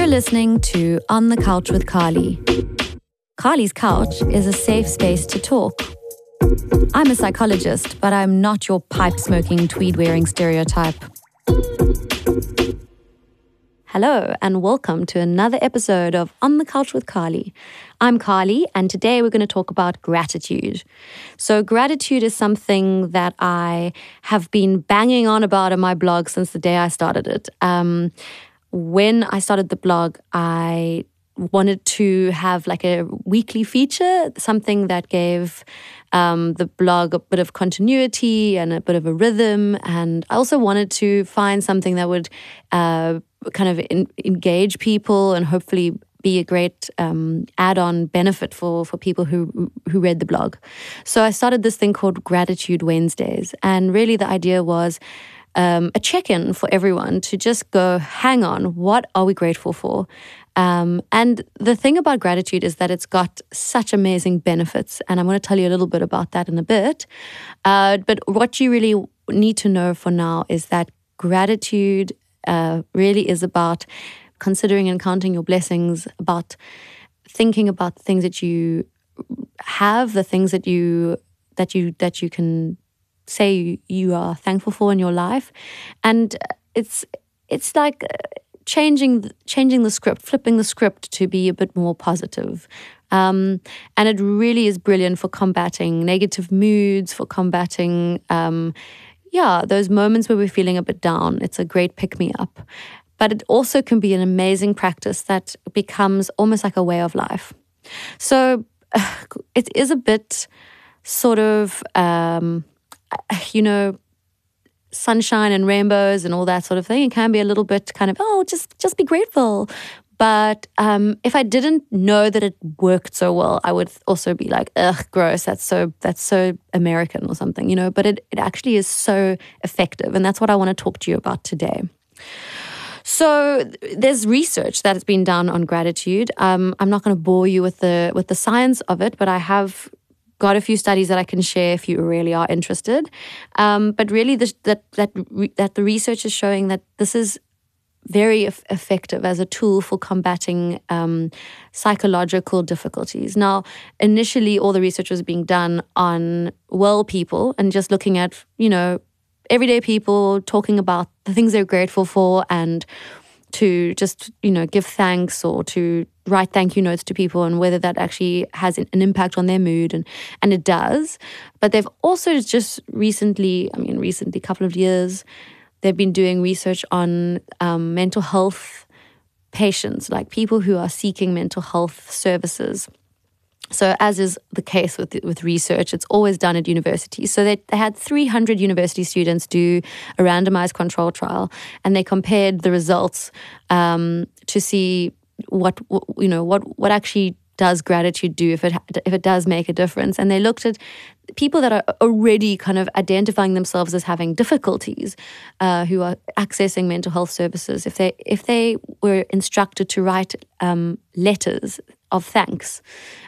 listening to On the Couch with Carly. Carly's Couch is a safe space to talk. I'm a psychologist, but I'm not your pipe-smoking, tweed-wearing stereotype. Hello, and welcome to another episode of On the Couch with Carly. I'm Carly, and today we're going to talk about gratitude. So gratitude is something that I have been banging on about in my blog since the day I started it. When I started the blog, I wanted to have like a weekly feature, something that gave the blog a bit of continuity and a bit of a rhythm. And I also wanted to find something that would kind of engage people and hopefully be a great add-on benefit for people who read the blog. So I started this thing called Gratitude Wednesdays. And really the idea was a check-in for everyone to just go, hang on, what are we grateful for? And the thing about gratitude is that it's got such amazing benefits. And I'm going to tell you a little bit about that in a bit. But what you really need to know for now is that gratitude really is about considering and counting your blessings, about thinking about the things that you have, the things that you can say you are thankful for in your life. And it's like changing the script, flipping the script to be a bit more positive. And it really is brilliant for combating negative moods, for combating those moments where we're feeling a bit down. It's a great pick-me-up. But it also can be an amazing practice that becomes almost like a way of life. So it is a bit sort of, sunshine and rainbows and all that sort of thing. It can be a little bit kind of, just be grateful. But if I didn't know that it worked so well, I would also be like, ugh, gross, that's so American or something, But it actually is so effective. And that's what I want to talk to you about today. So there's research that has been done on gratitude. I'm not going to bore you with the science of it, but I have got a few studies that I can share if you really are interested. But really, that the research is showing that this is very effective as a tool for combating psychological difficulties. Now, initially, all the research was being done on well people and just looking at, everyday people talking about the things they're grateful for and to just, give thanks or to write thank you notes to people and whether that actually has an impact on their mood. And it does. But they've also just recently, a couple of years, they've been doing research on mental health patients, like people who are seeking mental health services. So as is the case with research, it's always done at universities. So they had 300 university students do a randomized control trial, and they compared the results to see what actually does gratitude do if it does make a difference. And they looked at people that are already kind of identifying themselves as having difficulties, who are accessing mental health services. If they were instructed to write letters of thanks,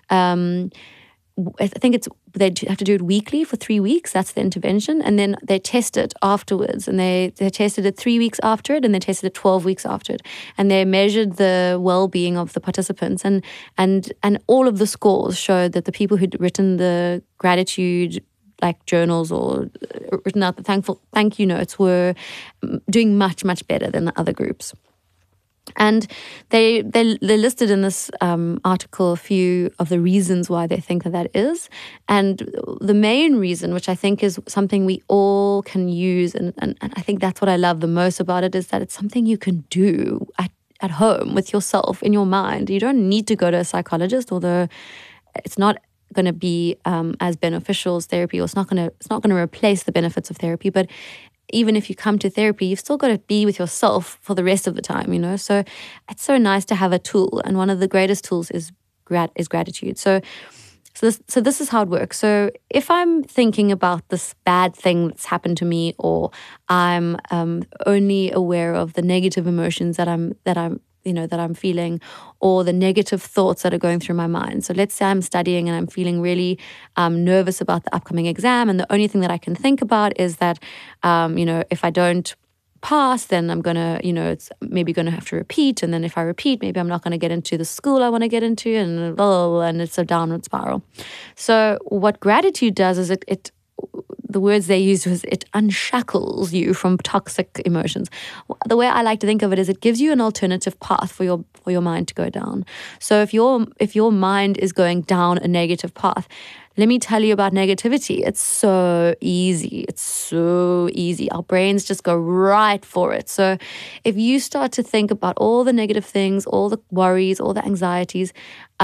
I think they have to do it weekly for 3 weeks. That's the intervention. And then they test it afterwards. And they tested it 3 weeks after it, and they tested it 12 weeks after it. And they measured the well-being of the participants. And all of the scores showed that the people who'd written the gratitude like journals or written out the thank you notes were doing much, much better than the other groups. And they listed in this article a few of the reasons why they think that is. And the main reason, which I think is something we all can use, and I think that's what I love the most about it, is that it's something you can do at home with yourself in your mind. You don't need to go to a psychologist, although it's not going to be as beneficial as therapy, or it's not going to replace the benefits of therapy. But even if you come to therapy, you've still got to be with yourself for the rest of the time, So it's so nice to have a tool. And one of the greatest tools is gratitude. So this is how it works. So if I'm thinking about this bad thing that's happened to me, or I'm only aware of the negative emotions that I'm feeling, or the negative thoughts that are going through my mind. So let's say I'm studying and I'm feeling really nervous about the upcoming exam, and the only thing that I can think about is that, if I don't pass, then I'm going to, it's maybe going to have to repeat. And then if I repeat, maybe I'm not going to get into the school I want to get into, and it's a downward spiral. So what gratitude does is the words they used was it unshackles you from toxic emotions. The way I like to think of it is it gives you an alternative path for your mind to go down. So if your mind is going down a negative path, let me tell you about negativity. It's so easy. It's so easy. Our brains just go right for it. So if you start to think about all the negative things, all the worries, all the anxieties,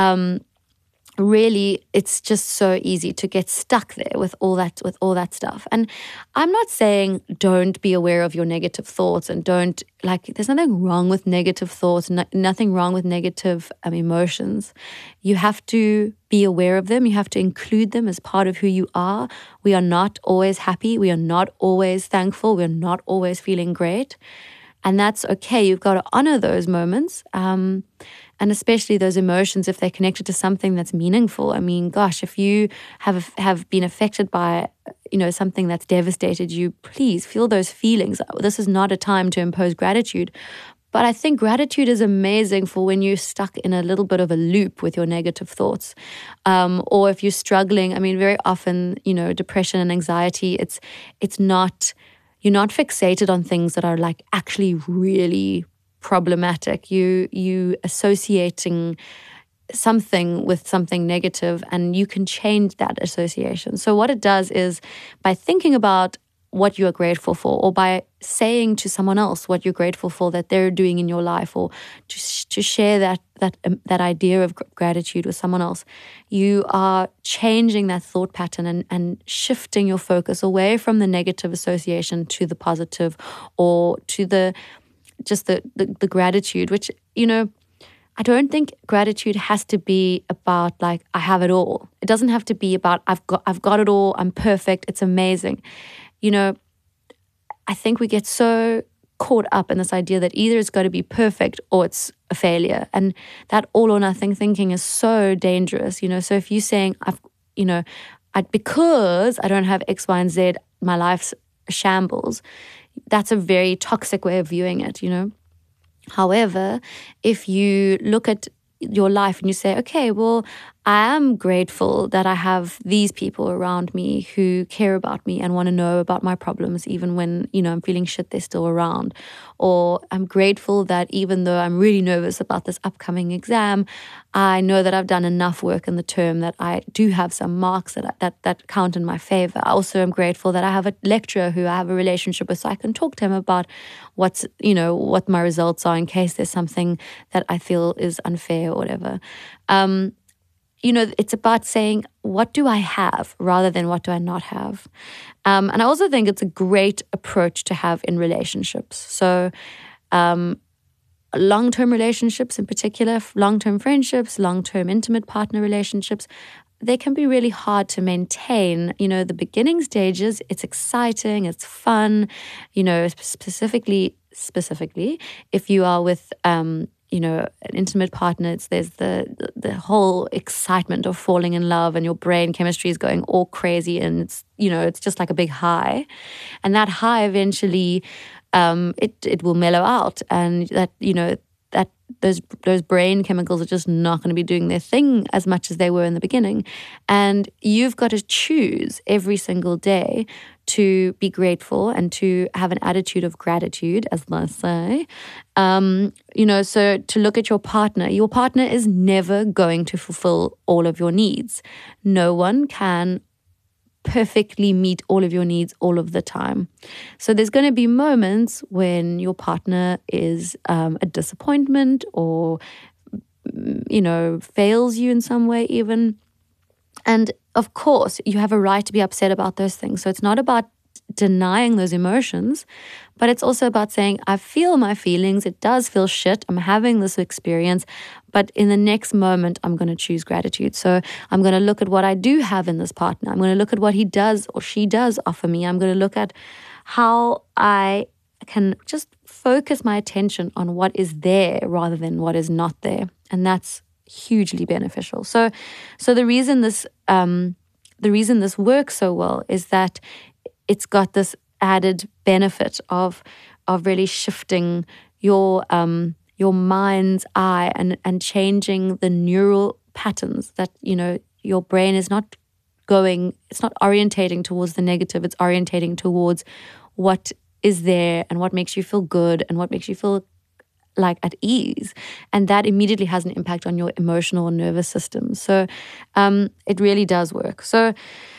really, it's just so easy to get stuck there with all that stuff. And I'm not saying don't be aware of your negative thoughts and there's nothing wrong with negative thoughts, nothing wrong with negative emotions. You have to be aware of them. You have to include them as part of who you are. We are not always happy. We are not always thankful. We're not always feeling great. And that's okay. You've got to honor those moments. And especially those emotions, if they're connected to something that's meaningful. I mean, gosh, if you have been affected by, something that's devastated you, please feel those feelings. This is not a time to impose gratitude. But I think gratitude is amazing for when you're stuck in a little bit of a loop with your negative thoughts. Or if you're struggling, I mean, very often, depression and anxiety, you're not fixated on things that are like actually really problematic. You associating something with something negative, and you can change that association. So what it does is, by thinking about what you are grateful for, or by saying to someone else what you're grateful for that they're doing in your life, or to share that idea of gratitude with someone else, you are changing that thought pattern and shifting your focus away from the negative association to the positive, or to the gratitude, which, I don't think gratitude has to be about like, I have it all. It doesn't have to be about, I've got it all, I'm perfect, it's amazing. I think we get so caught up in this idea that either it's got to be perfect or it's a failure. And that all or nothing thinking is so dangerous, So if you're saying, because I don't have X, Y, and Z, my life's a shambles, that's a very toxic way of viewing it, However, if you look at your life and you say, okay, well, I am grateful that I have these people around me who care about me and want to know about my problems, even when, I'm feeling shit, they're still around. Or I'm grateful that even though I'm really nervous about this upcoming exam, I know that I've done enough work in the term that I do have some marks that count in my favor. I also am grateful that I have a lecturer who I have a relationship with, so I can talk to him about what my results are in case there's something that I feel is unfair or whatever. It's about saying, what do I have rather than what do I not have? And I also think it's a great approach to have in relationships. So long-term relationships in particular, long-term friendships, long-term intimate partner relationships, they can be really hard to maintain. The beginning stages, it's exciting, it's fun, specifically if you are with an intimate partner, there's the whole excitement of falling in love, and your brain chemistry is going all crazy, and it's just like a big high, and that high eventually it will mellow out, and that those brain chemicals are just not going to be doing their thing as much as they were in the beginning, and you've got to choose every single day to be grateful and to have an attitude of gratitude, as I say. So to look at your partner is never going to fulfill all of your needs. No one can perfectly meet all of your needs all of the time. So there's going to be moments when your partner is a disappointment, or fails you in some way even. And of course, you have a right to be upset about those things. So it's not about denying those emotions, but it's also about saying, I feel my feelings. It does feel shit. I'm having this experience, but in the next moment, I'm going to choose gratitude. So I'm going to look at what I do have in this partner. I'm going to look at what he does or she does offer me. I'm going to look at how I can just focus my attention on what is there rather than what is not there. And that's hugely beneficial. So the reason this works so well is that it's got this added benefit of of really shifting your mind's eye and changing the neural patterns that, your brain is not it's not orientating towards the negative, it's orientating towards what is there and what makes you feel good and what makes you feel like at ease. And that immediately has an impact on your emotional and nervous system. So it really does work. So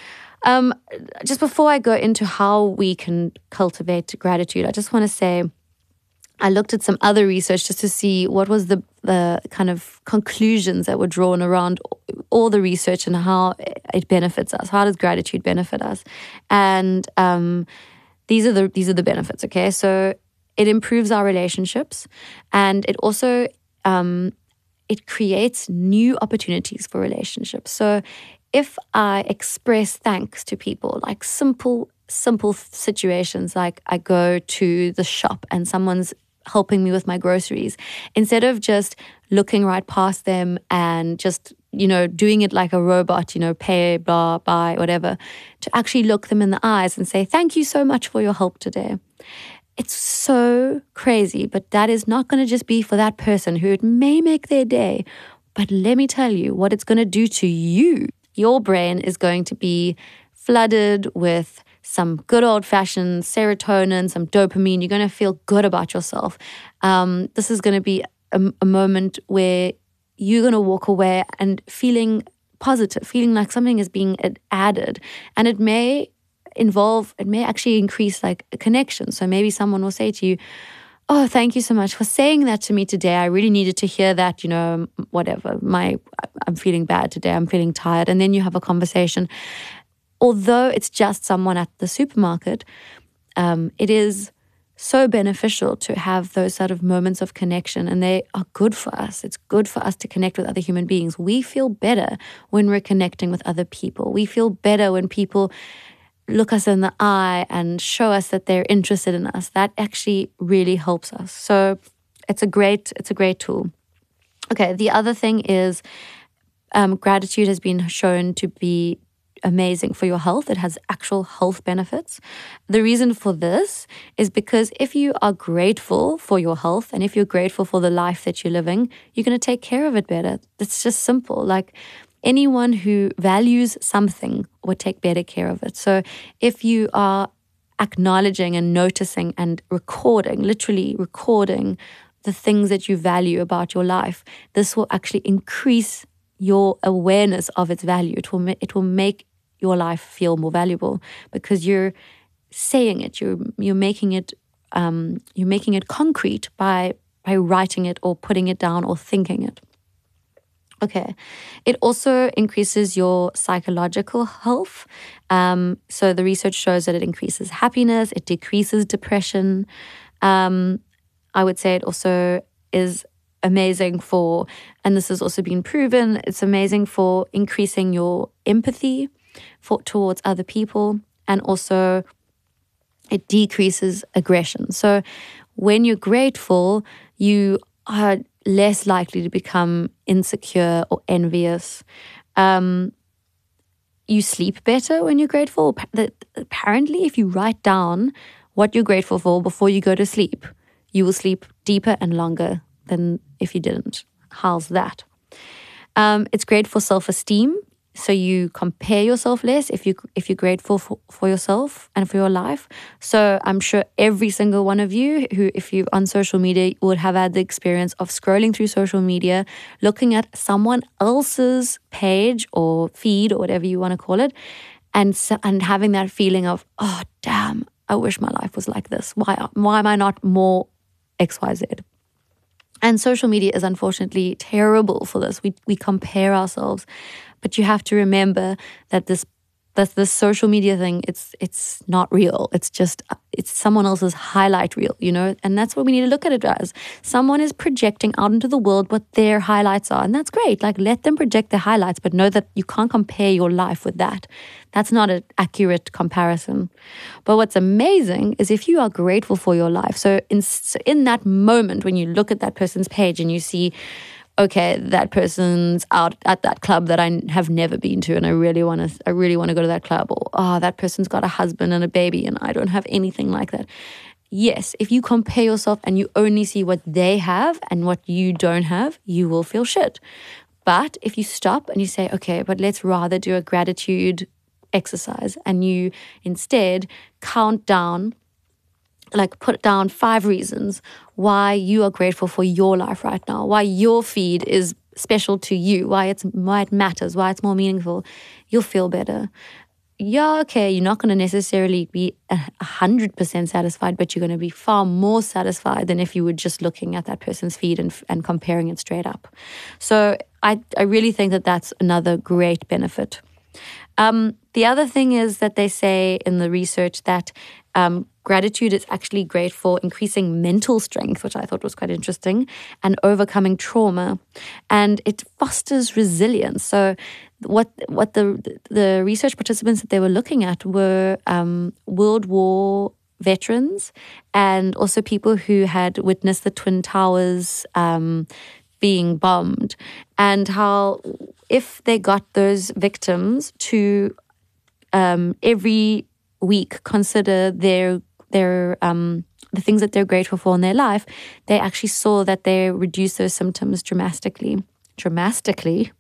just before I go into how we can cultivate gratitude, I just want to say I looked at some other research just to see what was the kind of conclusions that were drawn around all the research and how it benefits us. How does gratitude benefit us? And these are the benefits. Okay, so it improves our relationships, and it also it creates new opportunities for relationships. So if I express thanks to people, like simple situations, like I go to the shop and someone's helping me with my groceries, instead of just looking right past them and just, doing it like a robot, pay, blah, buy, whatever, to actually look them in the eyes and say, thank you so much for your help today. It's so crazy, but that is not going to just be for that person who it may make their day. But let me tell you what it's going to do to you. Your brain is going to be flooded with some good old-fashioned serotonin, some dopamine. You're going to feel good about yourself. This is going to be a moment where you're going to walk away and feeling positive, feeling like something is being added. And it may actually increase like a connection. So maybe someone will say to you, oh, thank you so much for saying that to me today. I really needed to hear that, whatever. I'm feeling bad today. I'm feeling tired. And then you have a conversation. Although it's just someone at the supermarket, it is so beneficial to have those sort of moments of connection, and they are good for us. It's good for us to connect with other human beings. We feel better when we're connecting with other people. We feel better when people look us in the eye and show us that they're interested in us. That actually really helps us. So it's a great tool. Okay, the other thing is gratitude has been shown to be amazing for your health. It has actual health benefits. The reason for this is because if you are grateful for your health and if you're grateful for the life that you're living, you're going to take care of it better. It's just simple. Like anyone who values something would take better care of it. So if you are acknowledging and noticing and literally recording the things that you value about your life, this will actually increase your awareness of its value. It will make your life feel more valuable because you're saying it. You're making it concrete by writing it or putting it down or thinking it. Okay. It also increases your psychological health. So the research shows that it increases happiness. It decreases depression. I would say it also is amazing for, and this has also been proven, it's amazing for increasing your empathy towards other people, and also it decreases aggression. So when you're grateful, you are less likely to become insecure or envious. You sleep better when you're grateful. Apparently, if you write down what you're grateful for before you go to sleep, you will sleep deeper and longer than if you didn't. How's that? It's great for self-esteem. So you compare yourself less if you're grateful for yourself and for your life. So I'm sure every single one of you who, if you're on social media, would have had the experience of scrolling through social media, looking at someone else's page or feed or whatever you want to call it, and having that feeling of, oh, damn, I wish my life was like this. Why am I not more XYZ? And social media is unfortunately terrible for this. We compare ourselves. But you have to remember that this social media thing, it's not real. It's someone else's highlight reel, and that's what we need to look at it as. Someone is projecting out into the world what their highlights are, and that's great. Like, let them project their highlights, but know that you can't compare your life with that. That's not an accurate comparison. But what's amazing is if you are grateful for your life. So in that moment when you look at that person's page and you see, okay, that person's out at that club that I have never been to, and I really want to go to that club. Or, oh, that person's got a husband and a baby, and I don't have anything like that. yes, if you compare yourself and you only see what they have and what you don't have, you will feel shit. But if you stop and you say, okay, but let's rather do a gratitude exercise, and you instead count down, like put down 5 reasons why you are grateful for your life right now, why your feed is special to you, why it matters, why it's more meaningful, you'll feel better. Yeah, okay, you're not going to necessarily be 100% satisfied, but you're going to be far more satisfied than if you were just looking at that person's feed and comparing it straight up. So I really think that that's another great benefit. The other thing is that they say in the research that gratitude is actually great for increasing mental strength, which I thought was quite interesting, and overcoming trauma. And it fosters resilience. So what the research participants that they were looking at were World War veterans and also people who had witnessed the Twin Towers being bombed, and how if they got those victims to every week consider the things that they're grateful for in their life, they actually saw that they reduced those symptoms drastically. Drastically.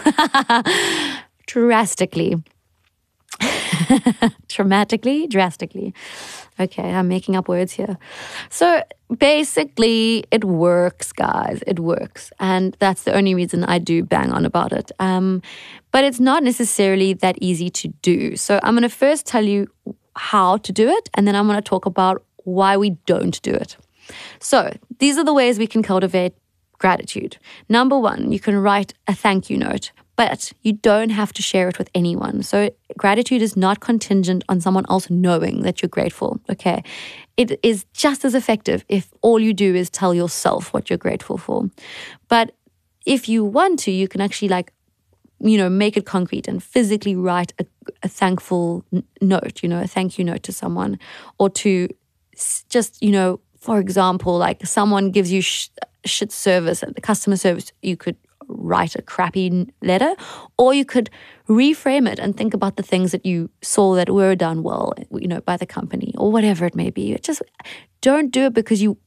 Okay, I'm making up words here. So basically, it works, guys. It works. And that's the only reason I do bang on about it. But it's not necessarily that easy to do. So I'm going to first tell you how to do it, and then I'm going to talk about why we don't do it. So these are the ways we can cultivate gratitude. Number 1, you can write a thank you note, but you don't have to share it with anyone. So gratitude is not contingent on someone else knowing that you're grateful, okay? It is just as effective if all you do is tell yourself what you're grateful for. But if you want to, you can actually make it concrete and physically write a thankful note, a thank you note to someone, or to just, for example, like someone gives you shit service at the customer service, you could write a crappy letter, or you could reframe it and think about the things that you saw that were done well, by the company or whatever it may be. Just don't do it because you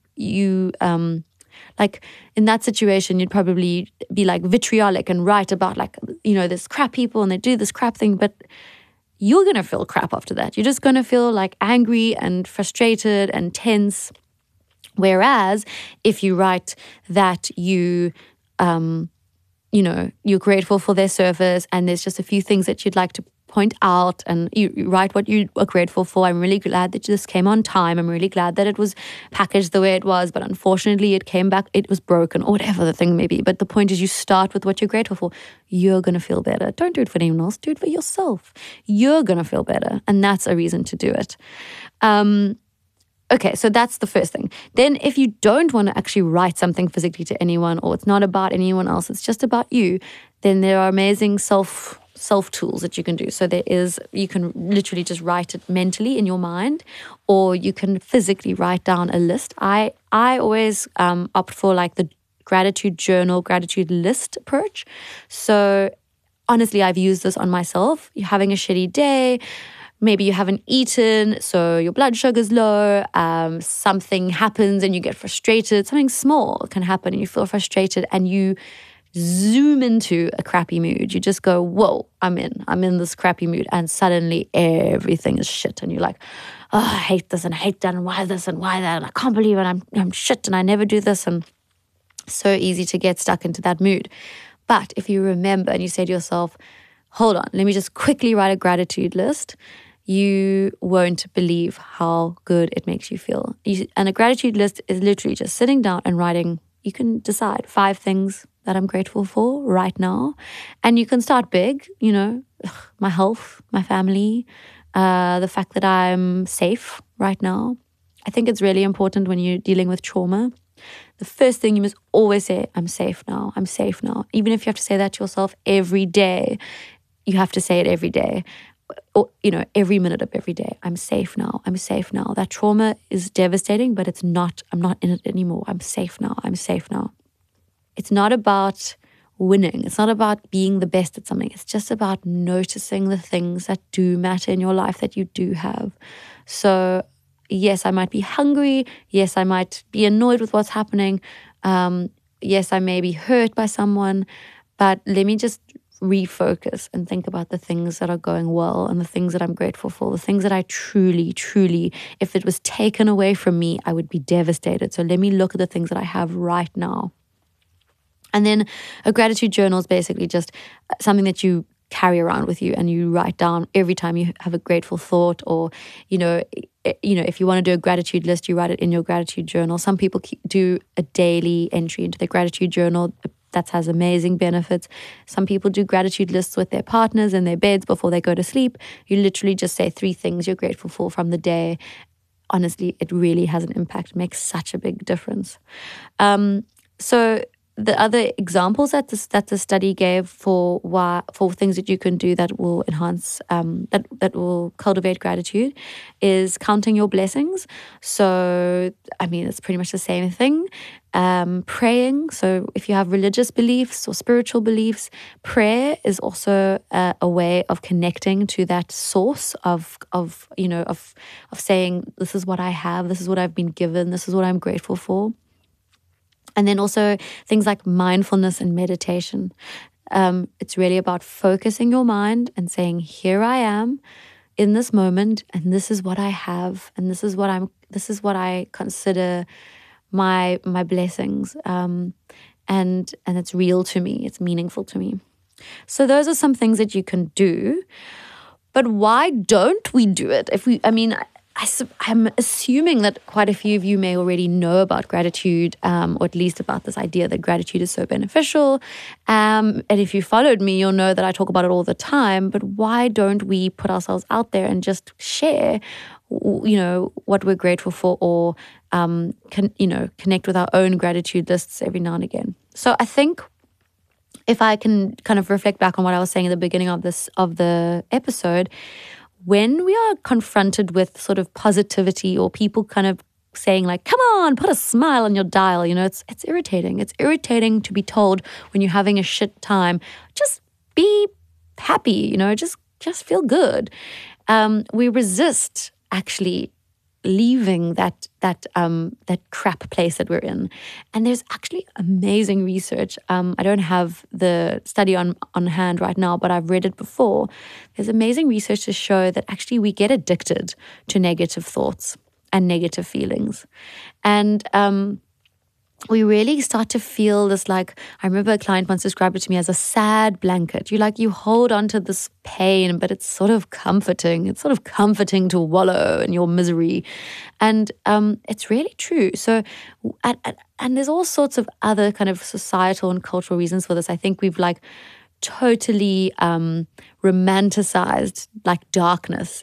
like in that situation, you'd probably be like vitriolic and write about this crap people and they do this crap thing, but you're going to feel crap after that. You're just going to feel like angry and frustrated and tense. Whereas if you write that you're grateful for their service and there's just a few things that you'd like to point out, and you write what you are grateful for. I'm really glad that this came on time. I'm really glad that it was packaged the way it was, but unfortunately it came back, it was broken, or whatever the thing may be. But the point is, you start with what you're grateful for. You're going to feel better. Don't do it for anyone else. Do it for yourself. You're going to feel better. And that's a reason to do it. Okay, so that's the first thing. Then if you don't want to actually write something physically to anyone, or it's not about anyone else, it's just about you, then there are amazing self tools that you can do. So you can literally just write it mentally in your mind, or you can physically write down a list. I always opt for like the gratitude journal, gratitude list approach. So honestly, I've used this on myself. You're having a shitty day, maybe you haven't eaten, so your blood sugar's low, something happens and you get frustrated. Something small can happen and you feel frustrated and you zoom into a crappy mood. You just go, whoa, I'm in this crappy mood, and suddenly everything is shit and you're like, oh, I hate this and I hate that and why this and why that and I can't believe it, I'm shit and I never do this. And so easy to get stuck into that mood. But if you remember and you say to yourself, hold on, let me just quickly write a gratitude list, you won't believe how good it makes you feel. And a gratitude list is literally just sitting down and writing. You can decide 5 things that I'm grateful for right now. And you can start big, my health, my family, the fact that I'm safe right now. I think it's really important when you're dealing with trauma. The first thing you must always say, I'm safe now, I'm safe now. Even if you have to say that to yourself every day, you have to say it every day. Or, every minute of every day. I'm safe now. I'm safe now. That trauma is devastating, but it's not, I'm not in it anymore. I'm safe now. I'm safe now. It's not about winning. It's not about being the best at something. It's just about noticing the things that do matter in your life that you do have. So yes, I might be hungry. Yes, I might be annoyed with what's happening. Yes, I may be hurt by someone, but let me just refocus and think about the things that are going well and the things that I'm grateful for, the things that I truly, truly, if it was taken away from me, I would be devastated. So let me look at the things that I have right now. And then a gratitude journal is basically just something that you carry around with you and you write down every time you have a grateful thought, or, if you want to do a gratitude list, you write it in your gratitude journal. Some people do a daily entry into their gratitude journal. That has amazing benefits. Some people do gratitude lists with their partners in their beds before they go to sleep. You literally just say 3 things you're grateful for from the day. Honestly, it really has an impact. It makes such a big difference. So the other examples that the study gave for things that you can do that will enhance, that will cultivate gratitude, is counting your blessings. So, it's pretty much the same thing. Praying. So if you have religious beliefs or spiritual beliefs, prayer is also a way of connecting to that source of saying, this is what I have, this is what I've been given, this is what I'm grateful for. And then also things like mindfulness and meditation. It's really about focusing your mind and saying, here I am in this moment, and this is what I have, and this is what I consider my blessings. And it's real to me, it's meaningful to me. So those are some things that you can do. But why don't we do it? I'm assuming that quite a few of you may already know about gratitude, or at least about this idea that gratitude is so beneficial. And if you followed me, you'll know that I talk about it all the time. But why don't we put ourselves out there and just share, what we're grateful for, or connect with our own gratitude lists every now and again? So I think, if I can kind of reflect back on what I was saying at the beginning of the episode, when we are confronted with sort of positivity, or people kind of saying like, come on, put a smile on your dial, it's irritating. It's irritating to be told when you're having a shit time, just be happy, just feel good. We resist actually leaving that crap place that we're in. And there's actually amazing research. I don't have the study on hand right now, but I've read it before. There's amazing research to show that actually we get addicted to negative thoughts and negative feelings. And we really start to feel this, like, I remember a client once described it to me as a sad blanket. You hold on to this pain, but it's sort of comforting. It's sort of comforting to wallow in your misery. And it's really true. So, and there's all sorts of other kind of societal and cultural reasons for this. I think we've totally romanticized darkness,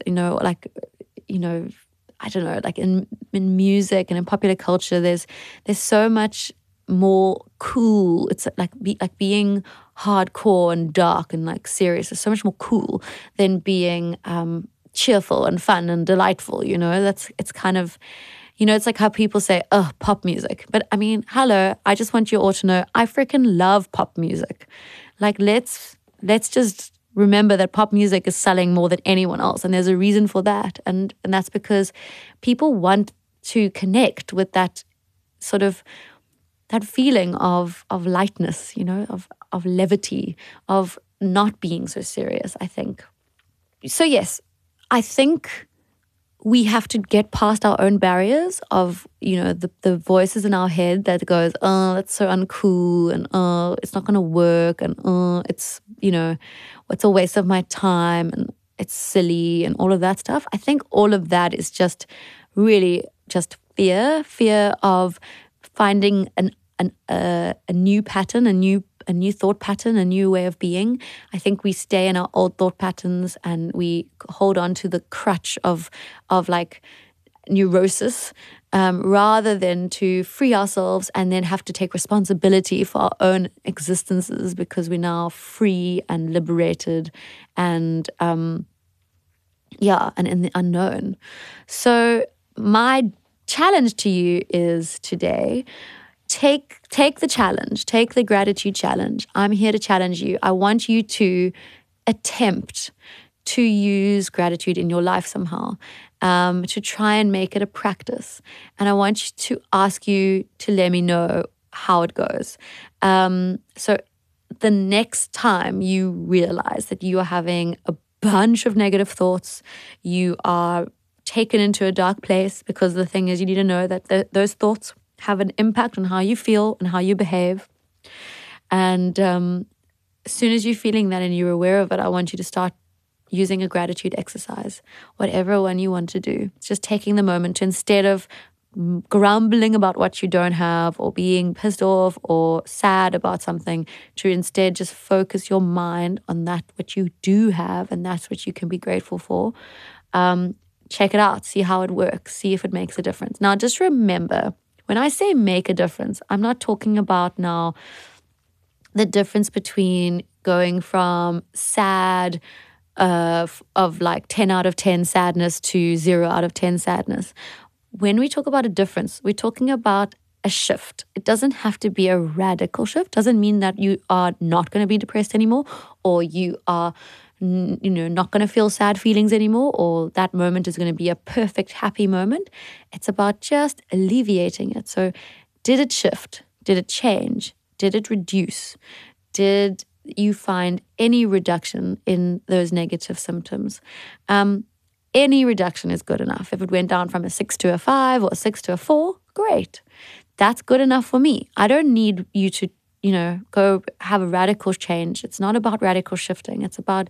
I don't know, in music and in popular culture, there's so much more cool. It's being hardcore and dark and serious is so much more cool than being cheerful and fun and delightful. It's kind of, it's like how people say, oh, pop music. But hello, I just want you all to know, I freaking love pop music. Let's just remember that pop music is selling more than anyone else, and there's a reason for that. And that's because people want to connect with that sort of that feeling of lightness, of levity, of not being so serious, I think. So yes, I think we have to get past our own barriers of, the voices in our head that goes, oh, that's so uncool, and oh, it's not going to work, and oh, it's a waste of my time, and it's silly, and all of that stuff. I think all of that is just really just fear of finding a new pattern, a new thought pattern, a new way of being. I think we stay in our old thought patterns and we hold on to the crutch of neurosis, rather than to free ourselves and then have to take responsibility for our own existences, because we're now free and liberated and and in the unknown. So my challenge to you is today, take the challenge, take the gratitude challenge. I'm here to challenge you. I want you to attempt to use gratitude in your life somehow. to try and make it a practice. And I want to ask you to let me know how it goes. So the next time you realize that you are having a bunch of negative thoughts, you are taken into a dark place, because the thing is, you need to know that those thoughts have an impact on how you feel and how you behave. And as soon as you're feeling that and you're aware of it, I want you to start using a gratitude exercise, whatever one you want to do. It's just taking the moment to, instead of grumbling about what you don't have or being pissed off or sad about something, to instead just focus your mind on that which you do have, and that's what you can be grateful for. Check it out, see how it works, see if it makes a difference. Now, just remember, when I say make a difference, I'm not talking about now the difference between going from sad of like 10 out of 10 sadness to 0 out of 10 sadness. When we talk about a difference, we're talking about a shift. It doesn't have to be a radical shift. Doesn't mean that you are not going to be depressed anymore, or you are not going to feel sad feelings anymore, or that moment is going to be a perfect happy moment. It's about just alleviating it. So did it shift? Did it change? Did it reduce? Did you find any reduction in those negative symptoms? Any reduction is good enough. If it went down from a 6 to a 5 or a 6 to a 4, great. That's good enough for me. I don't need you to, go have a radical change. It's not about radical shifting. It's about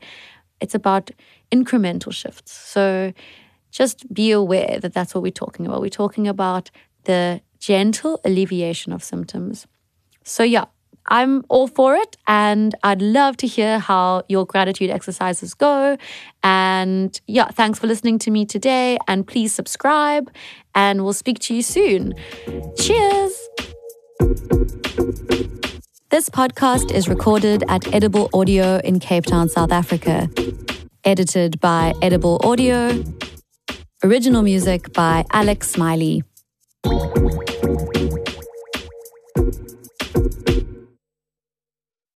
incremental shifts. So just be aware that that's what we're talking about. We're talking about the gentle alleviation of symptoms. So yeah, I'm all for it, and I'd love to hear how your gratitude exercises go. And yeah, thanks for listening to me today, and please subscribe, and we'll speak to you soon. Cheers! This podcast is recorded at Edible Audio in Cape Town, South Africa. Edited by Edible Audio. Original music by Alex Smiley.